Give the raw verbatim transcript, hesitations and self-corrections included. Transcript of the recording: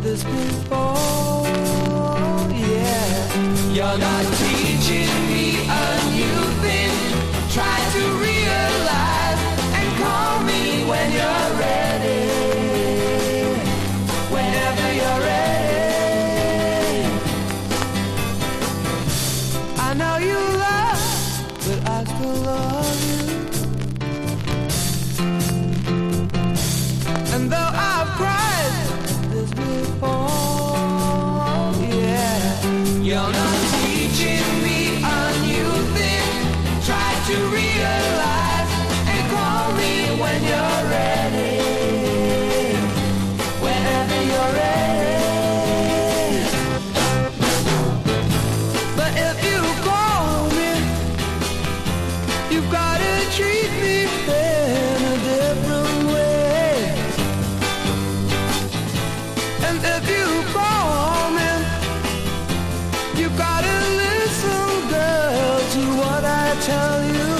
this before, yeah. You're not teaching me a new thing. Try to realize and call me when you're ready. Whenever you're ready. I know you love, but I still love you. And though I've cried this before, yeah. You're not teaching me a new thing. Try to realize and call me when you're ready. Whenever you're ready. But if you call me, you've gotta treat me in a different way. And if you call me, you gotta listen, girl, to what I tell you.